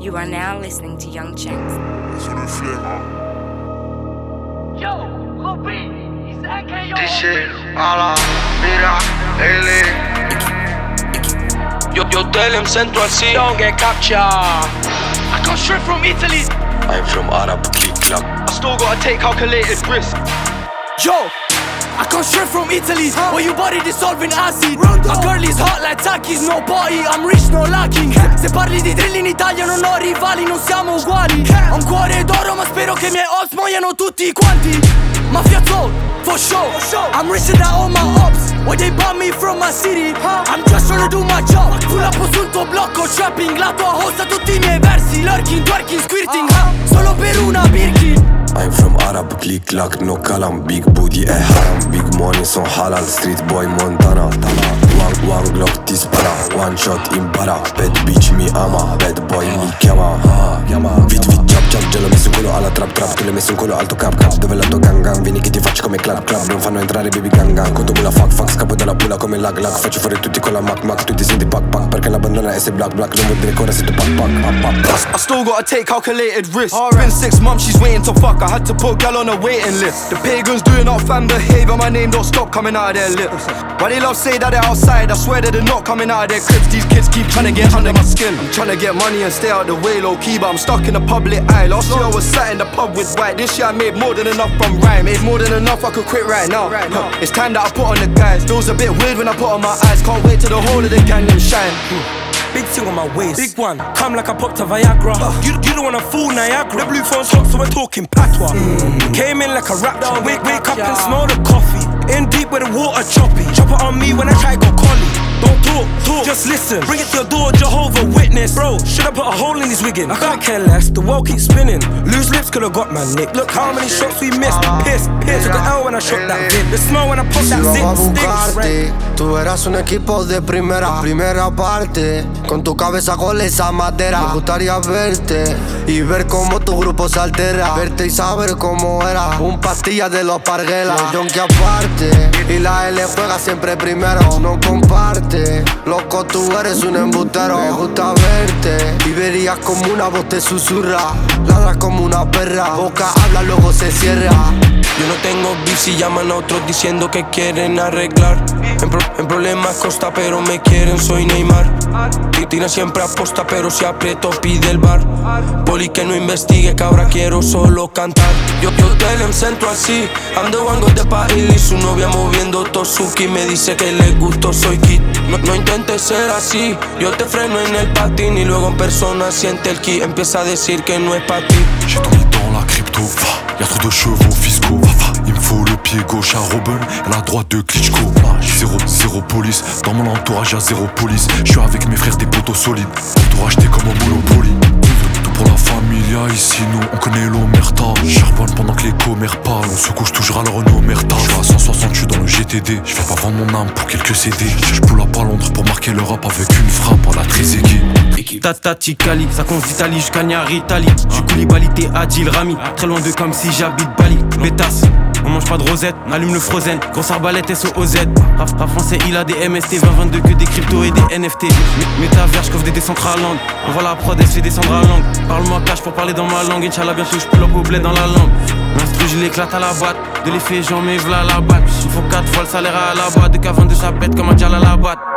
You are now listening to Young Checks. Yo, Robbie, it's AKO. Dice a la mira, Yo tell him Central C, don't get captured. I come straight from Italy. I'm from Arab Click Club. I still gotta take calculated risk. Yo, I come straight from Italy, where you body dissolving acid. My girl is hot like Takis, no party, I'm rich, no lacking. Se parli di drill in Italia non ho rivali, non siamo uguali. Ho un cuore d'oro ma spero che i miei ops muoiano tutti quanti. Mafia Soul, for sure, I'm richer than all my ops. Why they bought me from my city? I'm just trying to do my job. Pull up sul tuo blocco, trapping. La tua host ha tutti i miei versi. Lurking, twerking, squirting, solo per una Birkin. I'm from Arab Click Club, no kalam. Big booty haram, big money son halal. Street boy Montana. One Glock dispara, one shot impara. Bad bitch mi ama, bad boy mi chiama. Vit chap, già l'ho messo in culo alla trap. Tu l'hai messo in culo alto cap. Dove la tua gang, vieni che ti faccio come clap. Non fanno entrare baby gang. Conto mula fuck, scappo dalla pula come lag. Faccio fuori tutti con la mac. Tu ti senti pack, perché la bandana è se black. Non vuol dire che ora sei tu pack. I still gotta take calculated risks. Been 6 months, she's waiting to fuck. I had to put gal on a waiting list. The pagans doing up fan behavior. My name don't stop coming out of their lips. Why they love say that they're outside? I swear that they're not coming out of their cribs. These kids keep trying to get under my skin. I'm trying to get money and stay out the way low key, but I'm stuck in the public eye. Last year I was sat in the pub with white. This year I made more than enough from rhyme. Made more than enough, I could quit right now. It's time that I put on the guys. Feels a bit weird when I put on my eyes. Can't wait till the whole of the gang them shine. Big thing on my waist, big one, come like I popped a Viagra. You don't wanna fool Niagara. The blue phone's hot, so we're talking patois. Came in like a raptor, wake up and smell the coffee. In deep where the water choppy. Chop it on me when I try go collie. Don't talk, just listen. Bring it to your door, Jehovah Witness. Bro, should I put a hole in his wiggin'? I couldn't care less, the world keeps spinning. Loose lips could've got my nick. Look how many shots we missed. Piss, took the L when I shot that vid. The smell when I pop that zip sticks. Tú eras un equipo de primera parte. Con tu cabeza con esa madera. Me gustaría verte y ver cómo tu grupo se altera. Verte y saber cómo era un pastilla de los parguelas. Los yonki aparte y la L juega siempre primero. No comparte, loco tú eres un embustero. Me gusta verte y verías como una voz te susurra. Ladras como una perra, boca habla luego se cierra. Yo no tengo beef si llaman a otros diciendo que quieren arreglar. En problemas costa pero me quieren, soy Neymar. Tira siempre aposta pero si aprieto pide el bar. Poli que no investigue que ahora quiero solo cantar. Yo tell him Central C, I'm the one got the party. Su novia moviendo Tosuki me dice que le gusto soy kid. No intentes ser así, yo te freno en el patín. Y luego en persona siente el ki, empieza a decir que no es pa' ti. J'ai tout mis dans la crypto, y'a trop de chevaux fiscaux. Il me faut le pied gauche à Robin et la droite de Klitschko. Zéro police, dans mon entourage y'a zéro police. J'suis avec mes frères des poteaux solides, pour tout racheter comme au Monopoly. Tout pour la familia, ici nous on connaît l'omerta. Charbonne pendant que les commères parlent, on se couche toujours à leur omerta. J'suis à 160, j'suis dans le GTD, j'vais pas vendre mon âme pour quelques CD. J'pull up à Londres pour marquer l'Europe avec une frappe à la Trezeguet. Tata Ticali, ça compte d'Italie jusqu'à Italie. J'suis Koulibaly, t'es Adil Rami. Très loin de comme si j'habite Bali. Bétasse, on mange pas de rosette, allume le frozen. Grosse arbalète SOZ. Rap français, il a des MST 2022 que des cryptos et des NFT. Métavers, j'coffre des Decentraland. On voit la prod, elle se fait descendre à langue. Parle-moi cash pour parler dans ma langue. Inch'Allah, bientôt j'pull up au bled dans la langue. L'instru, je l'éclate à la boîte. De l'effet, j'en mets v'là la batte. Il faut 4 fois le salaire à la boîte. De K22, ça pète comme un dial à la boîte.